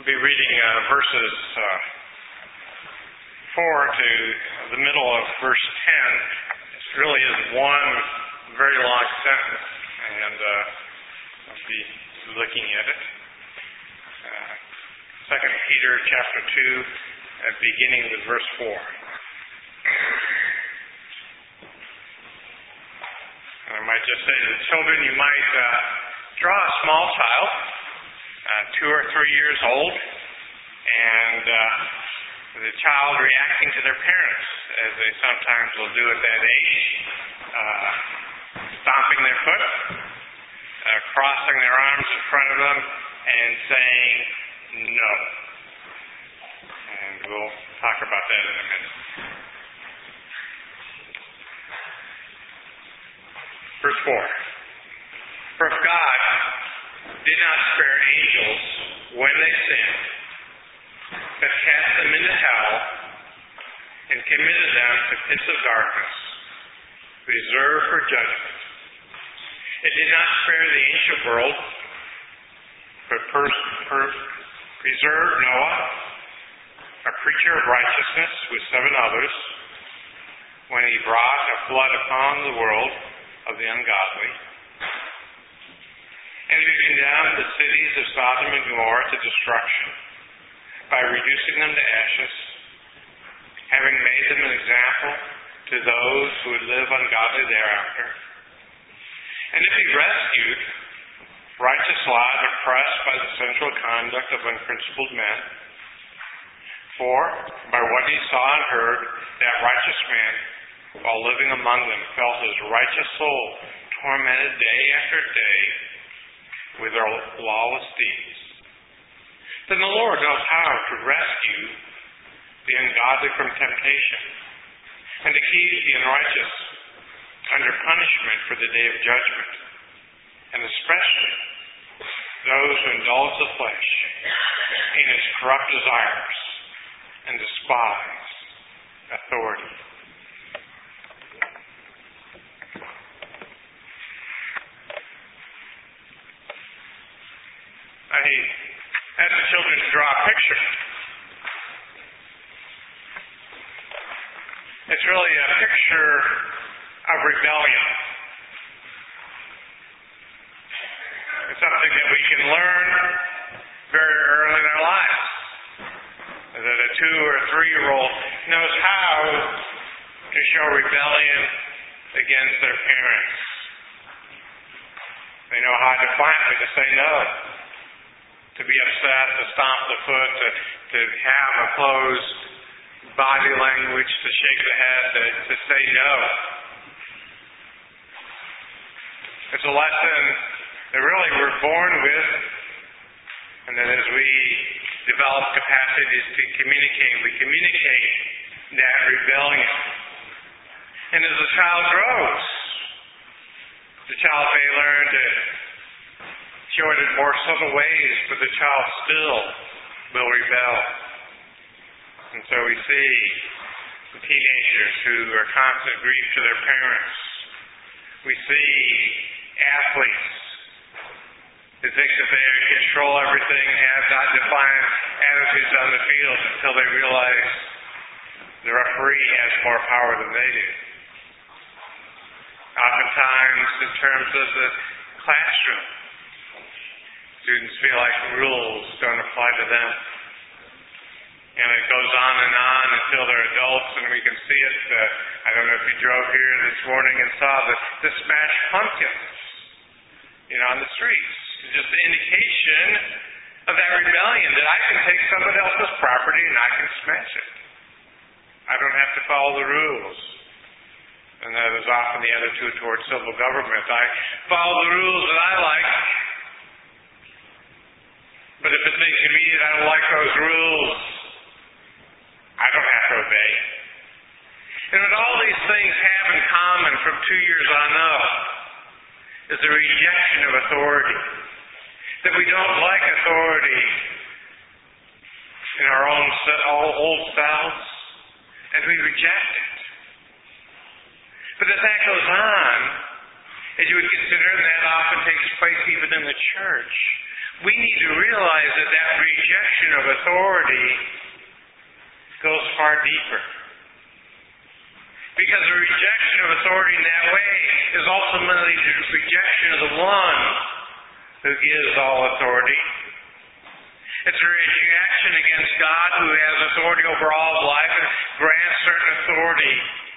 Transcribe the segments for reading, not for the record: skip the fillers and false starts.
We'll be reading verses 4 to the middle of verse 10. It really is one very long sentence, and I'll be looking at it. 2 Peter chapter 2, beginning with verse 4. I might just say to the children, you might draw a small child, 2 or 3 years old, and the child reacting to their parents, as they sometimes will do at that age, stomping their foot, crossing their arms in front of them, and saying no. And we'll talk about that in a minute. Verse 4. For if God did not spare angels when they sinned, but cast them into hell and committed them to pits of darkness, reserved for judgment. It did not spare the ancient world, but preserved Noah, a preacher of righteousness, with 7 others, when he brought a flood upon the world of the ungodly. And he condemned the cities of Sodom and Gomorrah to destruction by reducing them to ashes, having made them an example to those who would live ungodly thereafter. And if he rescued righteous Lot oppressed by the sensual conduct of unprincipled men, for by what he saw and heard, that righteous man, while living among them, felt his righteous soul tormented day after day with their lawless deeds, then the Lord knows how to rescue the ungodly from temptation and to keep the unrighteous under punishment for the day of judgment, and especially those who indulge the flesh in its corrupt desires and despise authority. I asked the children to draw a picture. It's really a picture of rebellion. It's something that we can learn very early in our lives. That a 2 or 3-year-old knows how to show rebellion against their parents. They know how defiantly to say no, to be upset, to stomp the foot, to have a closed body language, to shake the head, to say no. It's a lesson that really we're born with, and that as we develop capacities to communicate, we communicate that rebellion. And as the child grows, the child may learn to show it in more subtle ways, but the child still will rebel. And so we see the teenagers who are constant grief to their parents. We see athletes who think that they control everything, have not defiant attitudes on the field until they realize the referee has more power than they do. Oftentimes, in terms of the classroom, students feel like rules don't apply to them. And it goes on until they're adults, and we can see it. I don't know if you drove here this morning and saw the smashed pumpkins, on the streets. It's just an indication of that rebellion, that I can take somebody else's property and I can smash it. I don't have to follow the rules. And that is often the attitude towards civil government. I follow the rules that I like, but if it makes me that I don't like those rules, I don't have to obey. And what all these things have in common from 2 years on up is the rejection of authority. That we don't like authority in our own old selves, and we reject it. But as that goes on, as you would consider, and that often takes place even in the church, We need to realize that that rejection of authority goes far deeper. Because the rejection of authority in that way is ultimately the rejection of the one who gives all authority. It's a rejection against God who has authority over all of life and grants certain authority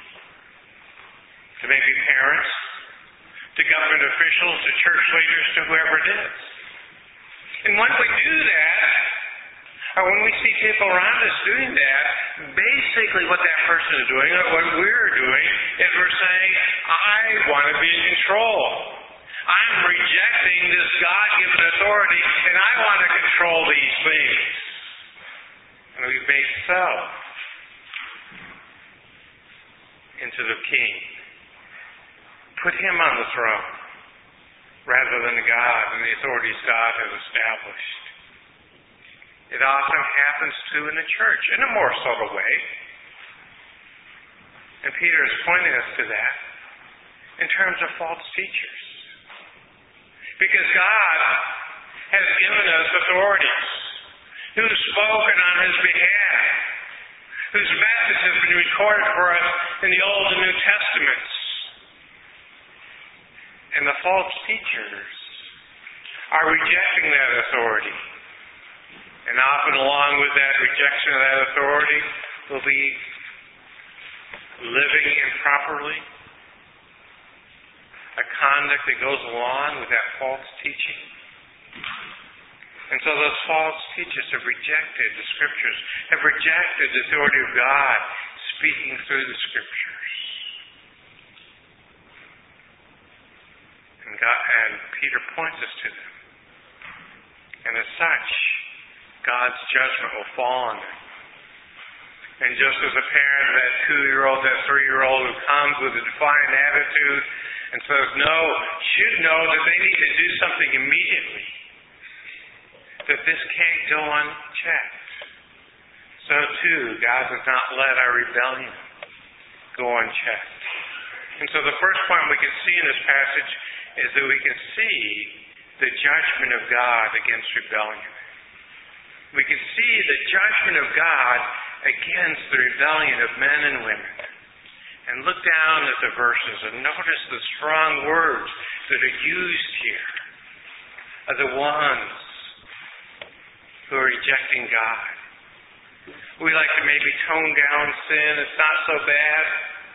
to maybe parents, to government officials, to church leaders, to whoever it is. And when we do that, or when we see people around us doing that, basically what that person is doing, or what we're doing, is we're saying, I want to be in control. I'm rejecting this God-given authority, and I want to control these things. And we make self into the king. Put him on the throne, rather than God and the authorities God has established. It often happens, too, in the church, in a more subtle way. And Peter is pointing us to that in terms of false teachers. Because God has given us authorities who've spoken on His behalf, whose message has been recorded for us in the Old and New Testaments. And the false teachers are rejecting that authority. And often along with that rejection of that authority will be living improperly, a conduct that goes along with that false teaching. And so those false teachers have rejected the Scriptures, have rejected the authority of God speaking through the Scriptures. And Peter points us to them. And as such, God's judgment will fall on them. And just as a parent, that 2-year-old, that 3-year-old who comes with a defiant attitude and says no, should know that they need to do something immediately. That this can't go unchecked. So too, God does not let our rebellion go unchecked. And so the first point we can see in this passage is that we can see the judgment of God against rebellion. We can see the judgment of God against the rebellion of men and women. And look down at the verses and notice the strong words that are used here are the ones who are rejecting God. We like to maybe tone down sin. It's not so bad.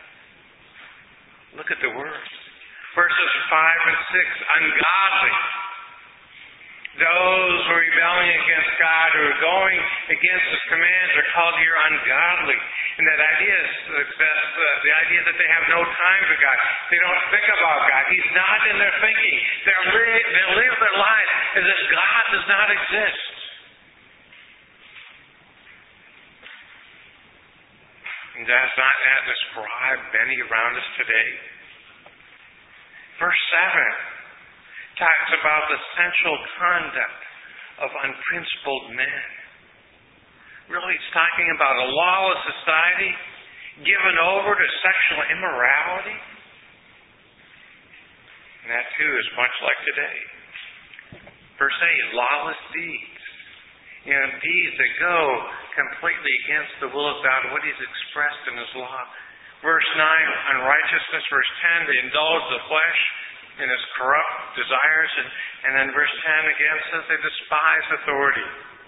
Look at the words. Verses 5 and 6, ungodly. Those who are rebelling against God, who are going against His commands, are called here ungodly. And that idea is the idea that they have no time for God. They don't think about God. He's not in their thinking. They live their life as if God does not exist. And does not that describe many around us today? Verse 7 talks about the sensual conduct of unprincipled men. Really, it's talking about a lawless society given over to sexual immorality. And that, too, is much like today. Verse 8, lawless deeds. Deeds that go completely against the will of God, what He's expressed in His law. Verse 9, unrighteousness. Verse 10, they indulge the flesh in its corrupt desires. And then verse 10 again says they despise authority.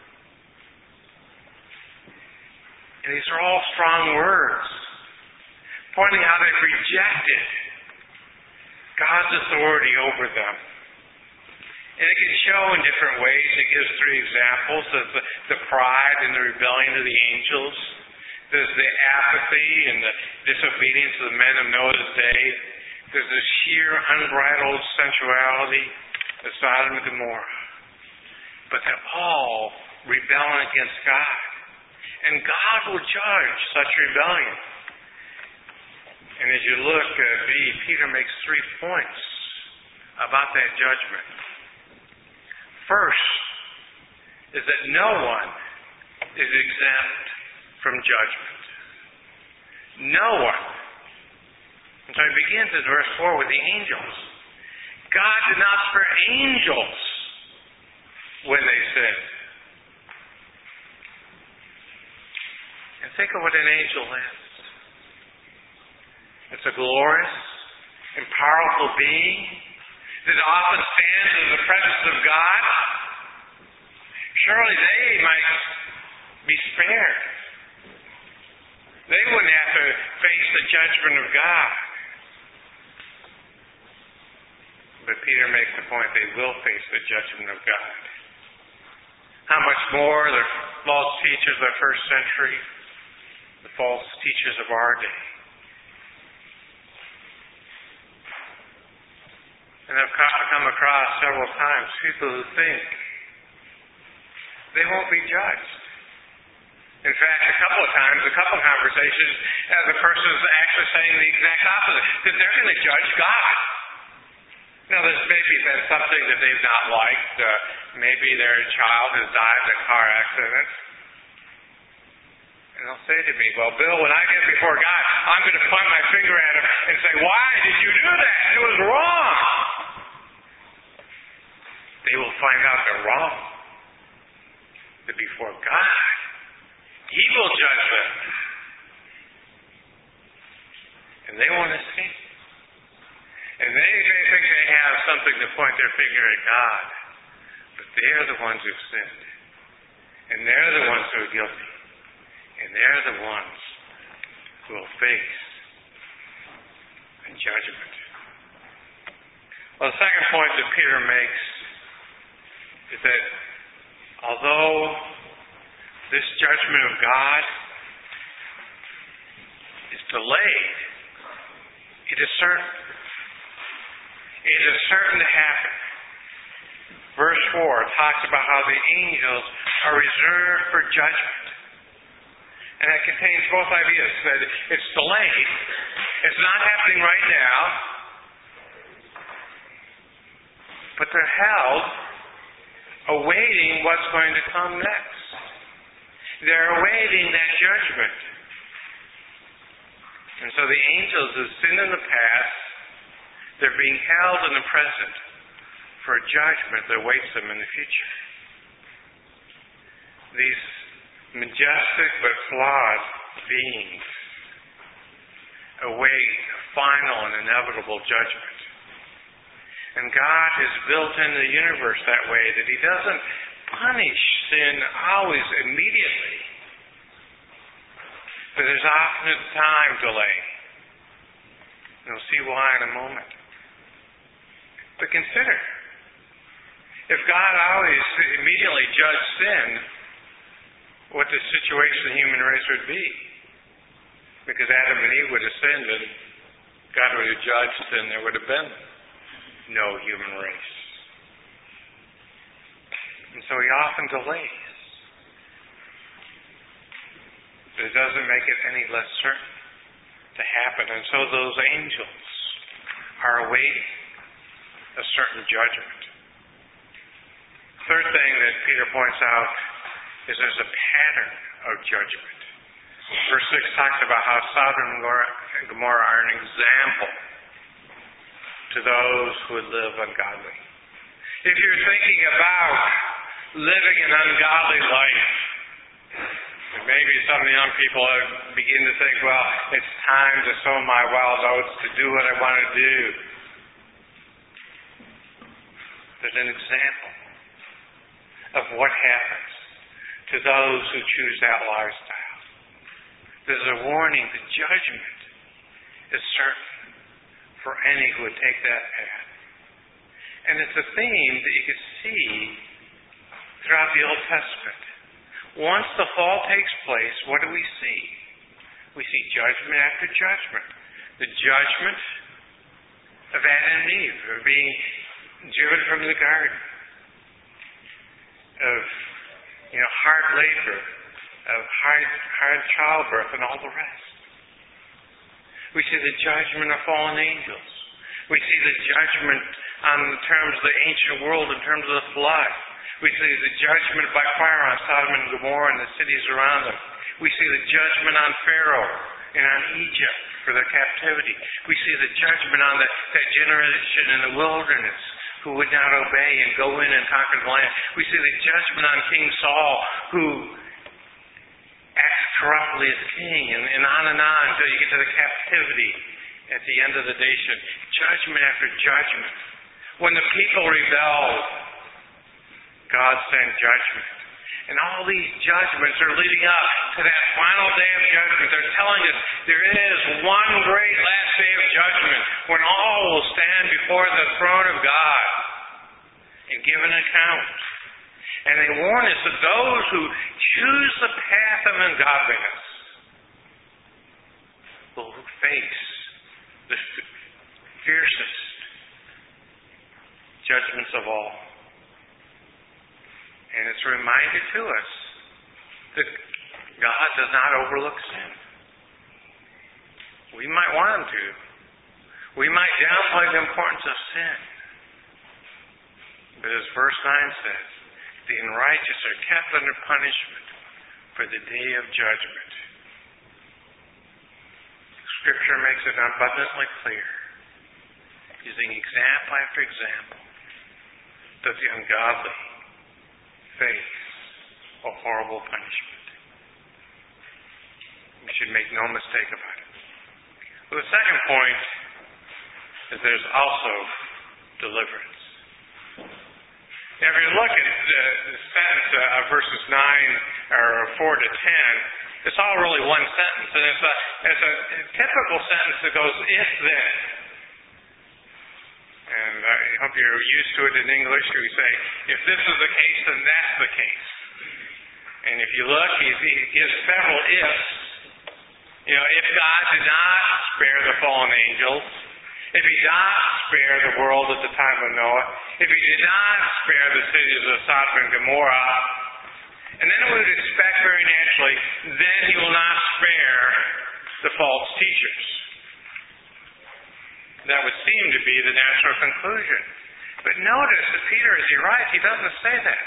And these are all strong words, pointing how they've rejected God's authority over them. And it can show in different ways. It gives 3 examples of the pride and the rebellion of the angels. There's the apathy and the disobedience of the men of Noah's day. There's the sheer unbridled sensuality of Sodom and Gomorrah. But they're all rebelling against God. And God will judge such rebellion. And as you look, Peter makes 3 points about that judgment. First is that no one is exempt from judgment. No one. And so he begins in verse 4 with the angels. God did not spare angels when they sinned. And think of what an angel is. It's a glorious and powerful being that often stands in the presence of God. Surely they might be spared. They wouldn't have to face the judgment of God. But Peter makes the point they will face the judgment of God. How much more the false teachers of the first century, the false teachers of our day. And I've come across several times people who think they won't be judged. In fact, a couple of conversations, the person is actually saying the exact opposite, that they're going to judge God. Now, there's maybe been something that they've not liked. Maybe their child has died in a car accident. And they'll say to me, well, Bill, when I get before God, I'm going to point my finger at him and say, why did you do that? It was wrong. They will find out they're wrong. That before God, He will judge them. And they want to see. And they may think they have something to point their finger at God. But they're the ones who've sinned. And they're the ones who are guilty. And they're the ones who will face a judgment. Well, the second point that Peter makes is that although this judgment of God is delayed, it is certain. It is certain to happen. Verse 4 talks about how the angels are reserved for judgment. And that contains both ideas. That it's delayed. It's not happening right now. But they're held awaiting what's going to come next. They're awaiting that judgment. And so the angels who sinned in the past, they're being held in the present for a judgment that awaits them in the future. These majestic but flawed beings await a final and inevitable judgment. And God has built into the universe that way that He doesn't punish sin always immediately. But there's often a time delay. And we'll see why in a moment. But consider, if God always immediately judged sin, what the situation of the human race would be. Because Adam and Eve would have sinned and God would have judged and there would have been no human race. And so He often delays. But it doesn't make it any less certain to happen. And so those angels are awaiting a certain judgment. Third thing that Peter points out is there's a pattern of judgment. Verse 6 talks about how Sodom and Gomorrah are an example to those who would live ungodly. If you're thinking about living an ungodly life, maybe some of the young people begin to think, well, it's time to sow my wild oats, to do what I want to do. There's an example of what happens to those who choose that lifestyle. There's a warning that judgment is certain for any who would take that path. And it's a theme that you can see throughout the Old Testament. Once the fall takes place, what do we see? We see judgment after judgment. The judgment of Adam and Eve, of being driven from the garden, of hard labor, of hard childbirth, and all the rest. We see the judgment of fallen angels. We see the judgment on terms of the ancient world, in terms of the flood. We see the judgment by fire on Sodom and Gomorrah and the cities around them. We see the judgment on Pharaoh and on Egypt for their captivity. We see the judgment on that generation in the wilderness who would not obey and go in and conquer the land. We see the judgment on King Saul, who acts corruptly as king, and on until you get to the captivity at the end of the nation. Judgment after judgment. When the people rebelled, God sent judgment. And all these judgments are leading up to that final day of judgment. They're telling us there is one great last day of judgment when all will stand before the throne of God and give an account. And they warn us that those who choose the path of ungodliness will face the fiercest judgments of all. And it's a reminder to us that God does not overlook sin. We might want Him to. We might downplay the importance of sin. But as verse 9 says, the unrighteous are kept under punishment for the day of judgment. Scripture makes it abundantly clear, using example after example, that the ungodly face a horrible punishment. We should make no mistake about it. Well, the second point is there's also deliverance. Now, if you look at the sentence of verses 9 or 4 to 10, it's all really one sentence, and it's a typical sentence that goes, if then. And I hope you're used to it in English. We say, if this is the case, then that's the case. And if you look, he gives several ifs. You know, if God did not spare the fallen angels, if He did not spare the world at the time of Noah, if He did not spare the cities of Sodom and Gomorrah, and then we would expect very naturally, then He will not spare the false teachers. That would seem to be the natural conclusion. But notice that Peter, as he writes, he doesn't say that.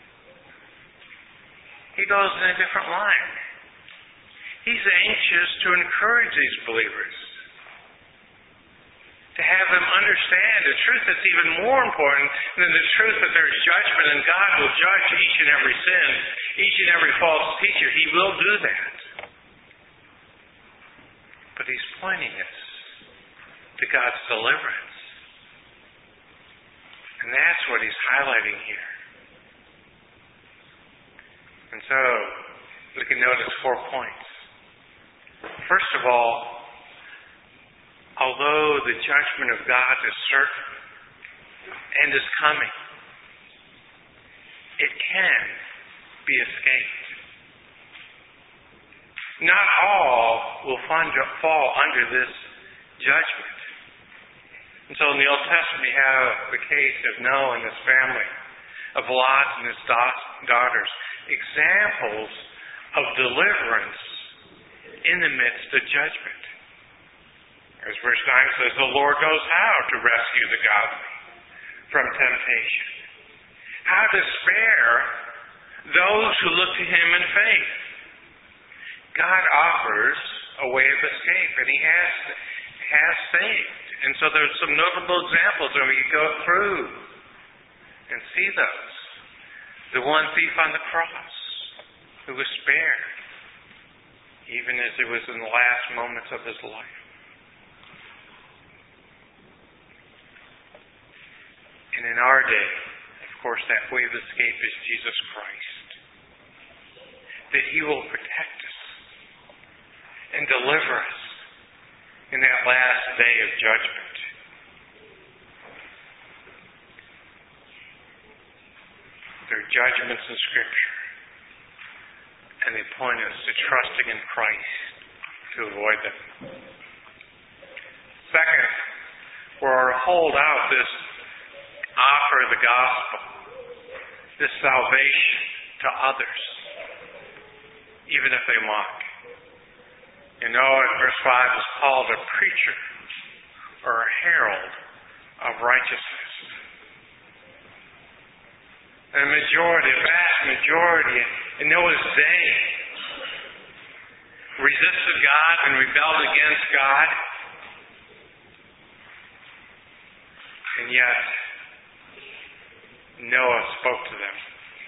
He goes in a different line. He's anxious to encourage these believers, to have them understand a truth that's even more important than the truth that there's judgment and God will judge each and every sin, each and every false teacher. He will do that. But he's pointing us to God's deliverance. And that's what he's highlighting here. And so, we can notice 4 points. First of all, although the judgment of God is certain and is coming, it can be escaped. Not all will fall under this judgment. And so in the Old Testament we have the case of Noah and his family, of Lot and his daughters, examples of deliverance in the midst of judgment. As verse 9 says, the Lord knows how to rescue the godly from temptation, how to spare those who look to Him in faith. God offers a way of escape, and He has saved. And so there's some notable examples when we go through and see those. The one thief on the cross who was spared, even as it was in the last moments of his life. And in our day, of course, that way of escape is Jesus Christ. That He will protect us and deliver us in that last day of judgment. There are judgments in Scripture, and they point us to trusting in Christ to avoid them. Second, we're to hold out this offer of the gospel, this salvation to others, even if they mock. You know, in verse 5 is called a preacher or a herald of righteousness. And a vast majority in Noah's day resisted God and rebelled against God. And yet, Noah spoke to them.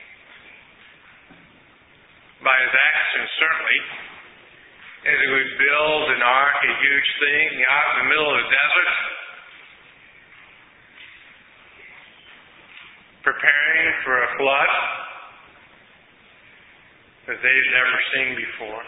By his actions, certainly, as he would build an ark, a huge thing, out in the middle of the desert, preparing for a flood that they've never seen before.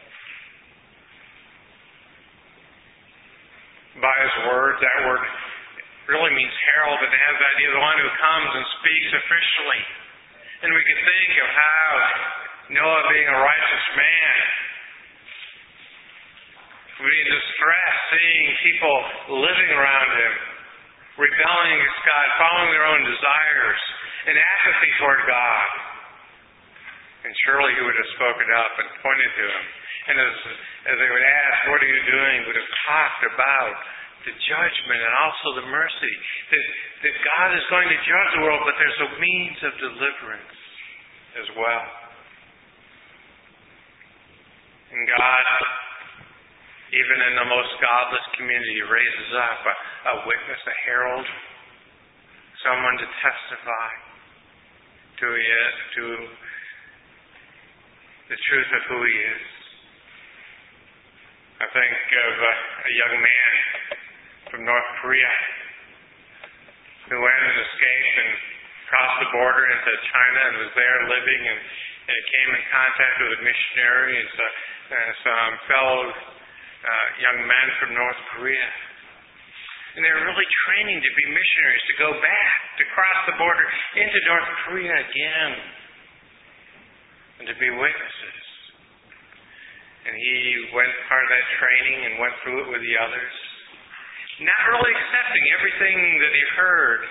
By his words, that word really means herald, and has the idea of the one who comes and speaks officially. And we can think of how Noah, being a righteous man, would be in distress seeing people living around him, rebelling against God, following their own desires, and apathy toward God. And surely he would have spoken up and pointed to him. And as they would ask, what are you doing? Would have talked about the judgment and also the mercy. That God is going to judge the world, but there's a means of deliverance as well. And God, even in the most godless community, raises up a witness, a herald, someone to testify to the truth of who he is. I think of a young man from North Korea who went and escaped and crossed the border into China and was there living and came in contact with a missionary and some fellow young men from North Korea. And they were really training to be missionaries, to go back, to cross the border into North Korea again, and to be witnesses. And he went part of that training and went through it with the others, not really accepting everything that he heard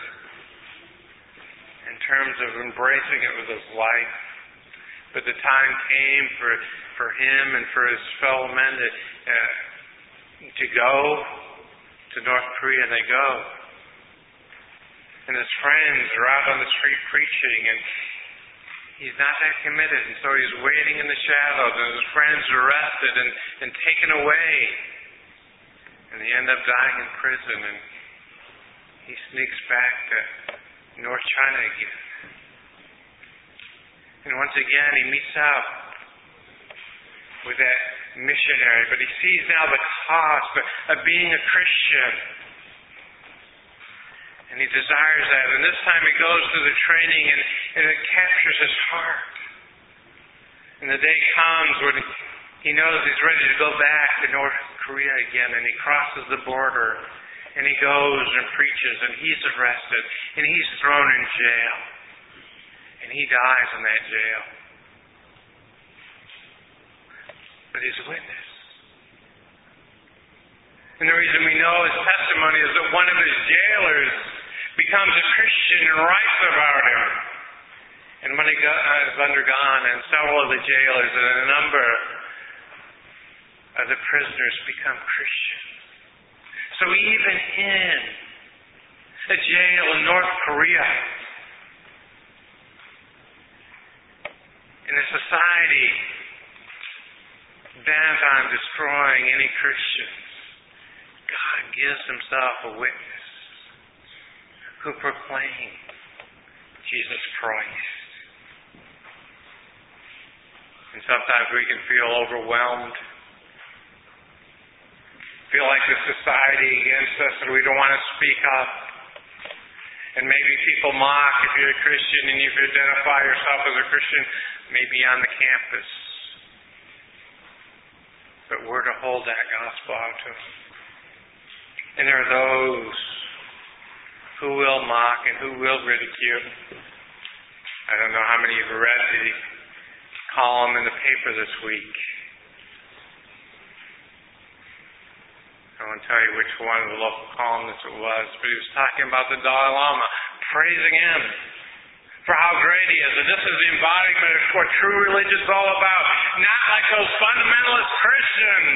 in terms of embracing it with his life. But the time came for him and for his fellow men to go to North Korea, and they go. And his friends are out on the street preaching, and he's not that committed, and so he's waiting in the shadows, and his friends are arrested and taken away. And they end up dying in prison, and he sneaks back to North China again. And once again, he meets up with that missionary, but he sees now the cost of being a Christian. And he desires that. And this time he goes through the training and it captures his heart. And the day comes when he knows he's ready to go back to North Korea again. And he crosses the border. And he goes and preaches. And he's arrested. And he's thrown in jail. And he dies in that jail. But he's a witness. And the reason we know his testimony is that one of his jailers becomes a Christian and writes about him. And when he has undergone, and several of the jailers and a number of the prisoners become Christians. So even in a jail in North Korea, in a society bent on destroying any Christians, God gives himself a witness who proclaim Jesus Christ. And sometimes we can feel overwhelmed, feel like the society against us and we don't want to speak up. And maybe people mock if you're a Christian and if you identify yourself as a Christian, maybe on the campus. But we're to hold that gospel out to them. And there are those who will mock and who will ridicule. I don't know how many of you read the column in the paper this week. I won't tell you which one of the local columnists it was, but he was talking about the Dalai Lama, praising him for how great he is. And this is the embodiment of what true religion is all about. Not like those fundamentalist Christians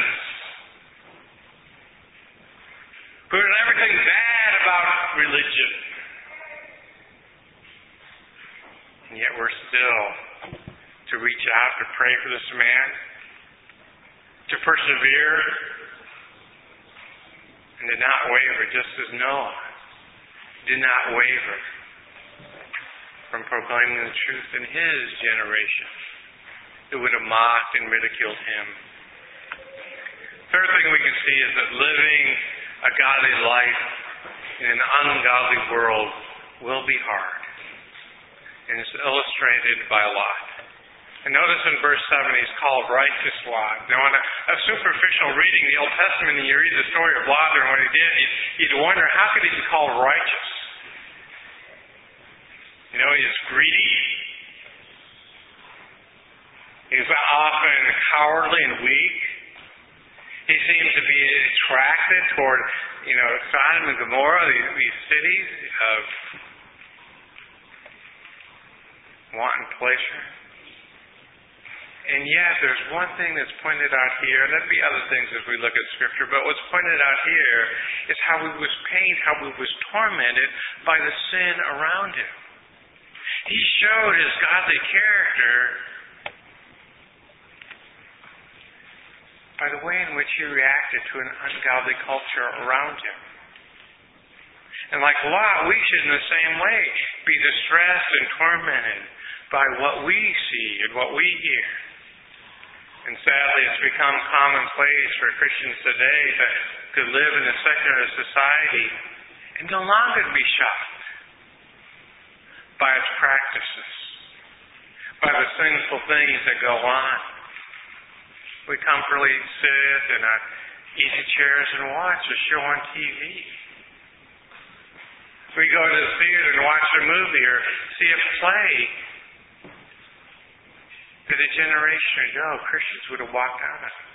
who there's everything bad about religion. And yet we're still to reach out to pray for this man, to persevere, and to not waver, just as Noah did not waver from proclaiming the truth in his generation who would have mocked and ridiculed him. Third thing we can see is that living a godly life in an ungodly world will be hard. And it's illustrated by Lot. And notice in verse 7 he's called righteous Lot. Now on a superficial reading the Old Testament and you read the story of Lot and what he did, you'd wonder how could he be called righteous? You know, he's greedy. He's often cowardly and weak. He seems to be attracted toward, Sodom and Gomorrah, these cities of wanton pleasure. And yet, there's one thing that's pointed out here, and there'll be other things as we look at Scripture, but what's pointed out here is how he was pained, how he was tormented by the sin around him. He showed his godly character by the way in which he reacted to an ungodly culture around him. And like Lot, we should in the same way be distressed and tormented by what we see and what we hear. And sadly, it's become commonplace for Christians today to live in a secular society and no longer be shocked by its practices, by the sinful things that go on. We comfortably sit in our easy chairs and watch a show on TV. We go to the theater and watch a movie or see a play that a generation ago Christians would have walked out of.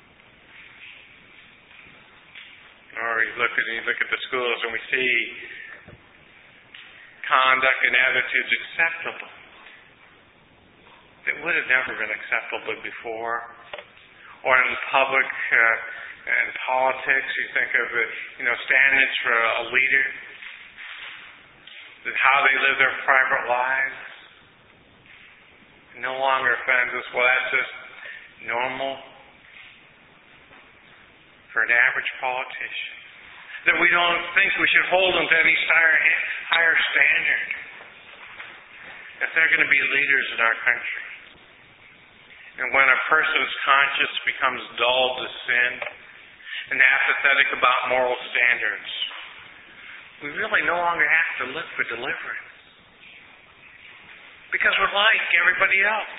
Or you look at the schools and we see conduct and attitudes acceptable that would have never been acceptable before. Or in public and politics, you think of standards for a leader, how they live their private lives. No longer offends us. Well, that's just normal for an average politician. That we don't think we should hold them to any higher standard if they're going to be leaders in our country. And when a person's conscience becomes dull to sin and apathetic about moral standards, we really no longer have to look for deliverance. Because we're like everybody else.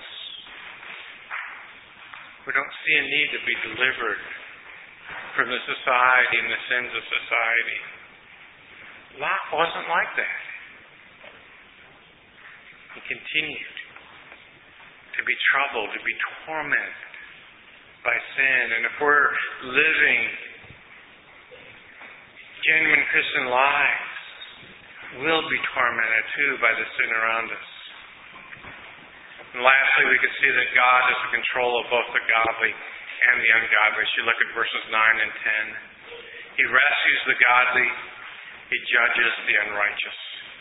We don't see a need to be delivered from the society and the sins of society. Lot wasn't like that. He continued to be troubled, to be tormented by sin. And if we're living genuine Christian lives, we'll be tormented too by the sin around us. And lastly, we can see that God is in control of both the godly and the ungodly. As you look at verses 9 and 10. He rescues the godly. He judges the unrighteous.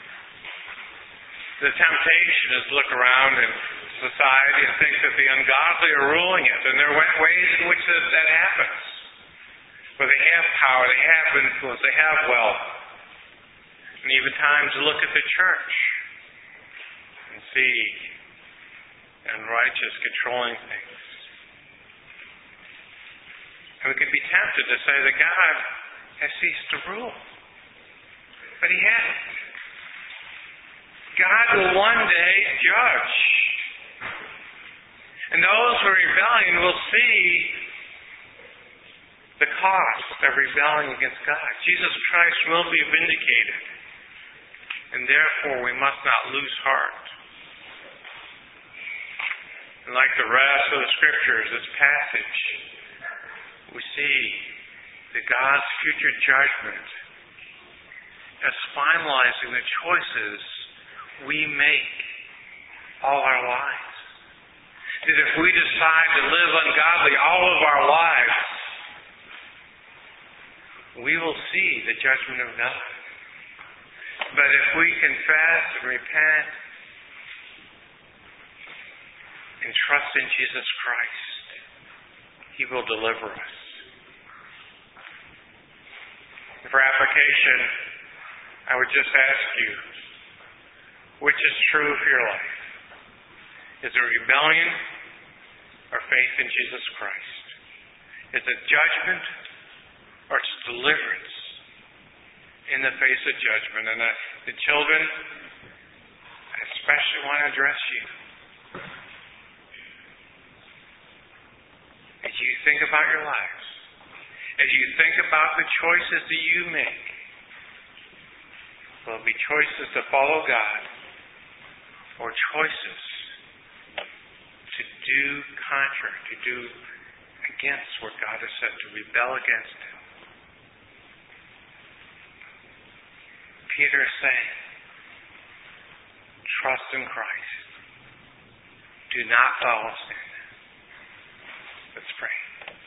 The temptation is to look around in society and think that the ungodly are ruling it. And there are ways in which that happens. Where they have power, they have influence, they have wealth. And even times to look at the church and see unrighteous controlling things. And we could be tempted to say that God has ceased to rule. But He hasn't. God will one day judge. And those who are rebelling will see the cost of rebelling against God. Jesus Christ will be vindicated. And therefore we must not lose heart. And like the rest of the Scriptures, this passage, we see that God's future judgment as finalizing the choices we make all our lives. That if we decide to live ungodly all of our lives, we will see the judgment of God. But if we confess and repent and trust in Jesus Christ, He will deliver us. For application, I would just ask you, Which is true for your life? Is it rebellion or faith in Jesus Christ? Is it judgment or it's deliverance in the face of judgment? And the children, I especially want to address you. As you think about your lives, as you think about the choices that you make, will it be choices to follow God or choices to do contrary, to do against what God has said, to rebel against Him? Peter is saying, trust in Christ. Do not follow sin. Let's pray.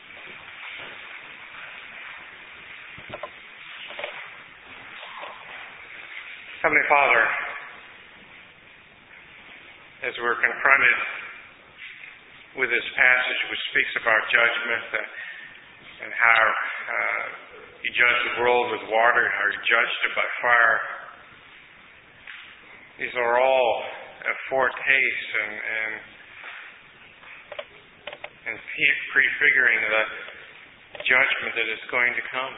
Heavenly Father, as we're confronted with this passage which speaks about judgment and how you judge the world with water, how you judged it by fire, these are all a foretaste and prefiguring the judgment that is going to come.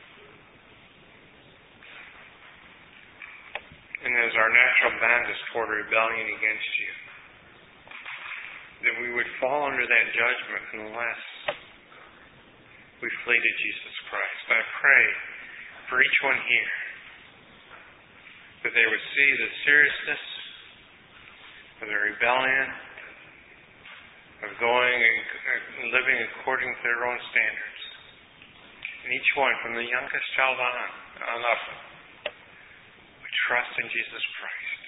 And as our natural bend is toward rebellion against you, that we would fall under that judgment unless we flee to Jesus Christ. I pray for each one here that they would see the seriousness of their rebellion, of going and living according to their own standards. And each one, from the youngest child on up, would trust in Jesus Christ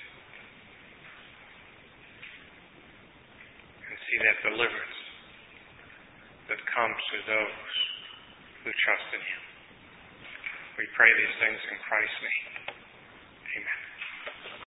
and see that deliverance that comes to those who trust in Him. We pray these things in Christ's name.